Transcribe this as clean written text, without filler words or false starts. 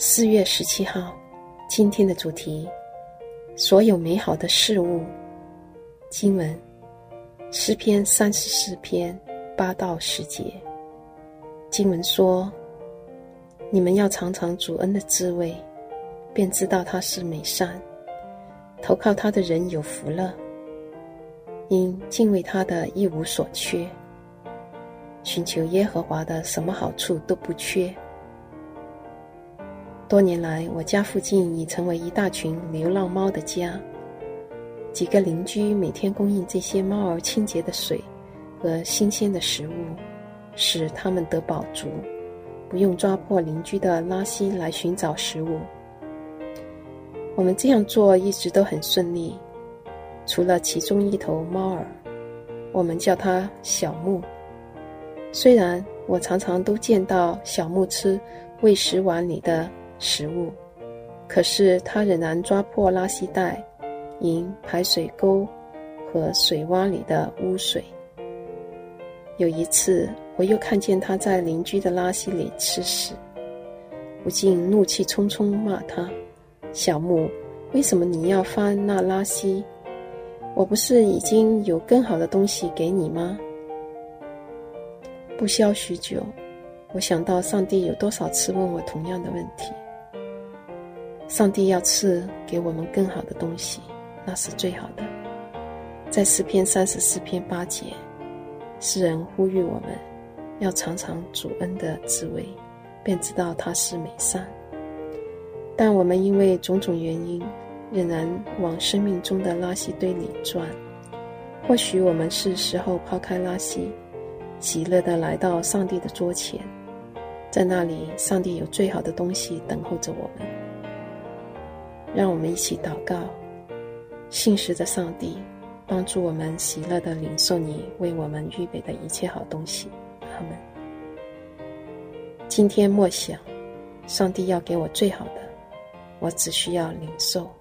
4月17号，今天的主题：所有美好的事物。经文：诗篇34篇8到10节。经文说：你们要尝尝主恩的滋味，便知道他是美善，投靠他的人有福了，因敬畏他的一无所缺，寻求耶和华的什么好处都不缺。多年来，我家附近已成为一大群流浪猫的家。几个邻居每天供应这些猫儿清洁的水和新鲜的食物，使它们得饱足，不用抓破邻居的垃圾来寻找食物。我们这样做一直都很顺利，除了其中一头猫儿，我们叫它小木。虽然我常常都见到小木吃喂食碗里的食物，可是它仍然抓破垃圾袋，饮排水沟和水洼里的污水。有一次，我又看见它在邻居的垃圾里吃屎，我竟怒气冲冲骂他：小木，为什么你要翻那垃圾？我不是已经有更好的东西给你吗？不消许久，我想到上帝有多少次问我同样的问题。上帝要赐给我们更好的东西，那是最好的。在诗篇34篇8节，诗人呼吁我们要尝尝主恩的滋味，便知道他是美善。但我们因为种种原因，仍然往生命中的垃圾堆里钻。或许我们是时候抛开垃圾，喜乐地来到上帝的桌前，在那里，上帝有最好的东西等候着我们。让我们一起祷告，信实的上帝，帮助我们喜乐地领受你为我们预备的一切好东西。阿们。今天默想，上帝要给我最好的，我只需要领受。